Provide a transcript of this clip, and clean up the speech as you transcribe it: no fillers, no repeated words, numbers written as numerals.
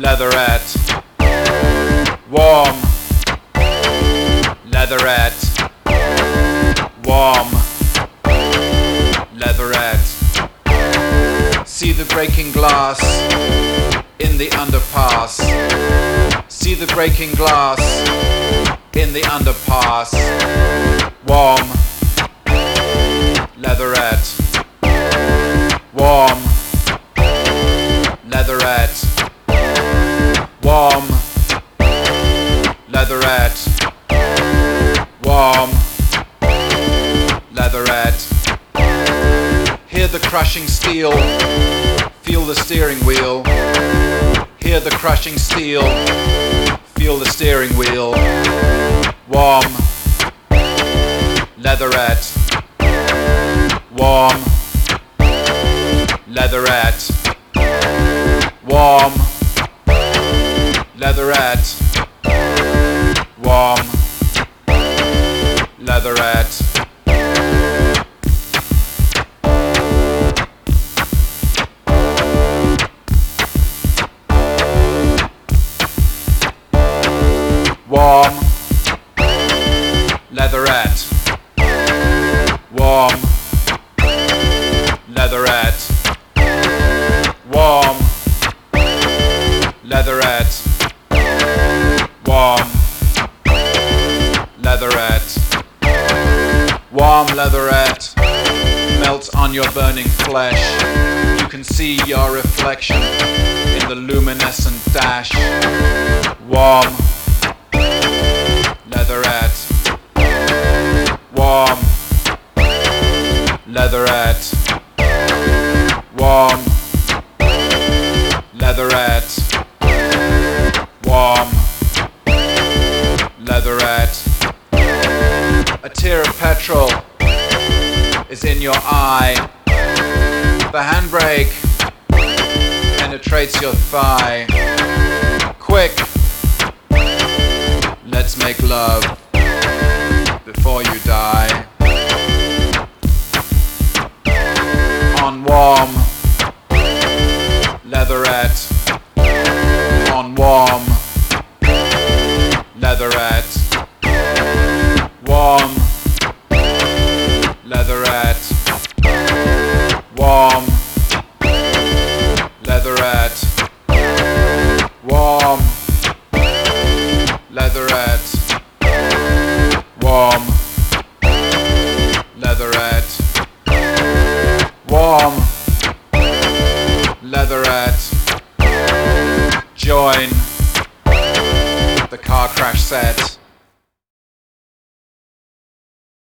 leatherette, warm, leatherette, warm, leatherette. See the breaking glass in the underpass. See the breaking glass in the underpass. Warm, leatherette, warm, leatherette, warm, leatherette, warm, leatherette. Hear the crushing steel, feel the steering wheel. Hear the crushing steel, feel the steering wheel. Warm, leatherette, warm, leatherette, warm, leatherette, warm, leatherette. Warm, leatherette, warm, leatherette, warm, leatherette, warm, leatherette, warm leatherette, melts on your burning flesh. You can see your reflection in the luminescent dash. Warm, leatherette, warm, leatherette, warm, leatherette, warm, leatherette. A tear of petrol is in your eye. The handbrake penetrates your thigh. Quick, let's make love before you die. On warm, leatherette, on warm, leatherette, warm, leatherette, warm, leatherette, warm, leatherette, warm, leatherette, warm, leatherette. Join the car crash set.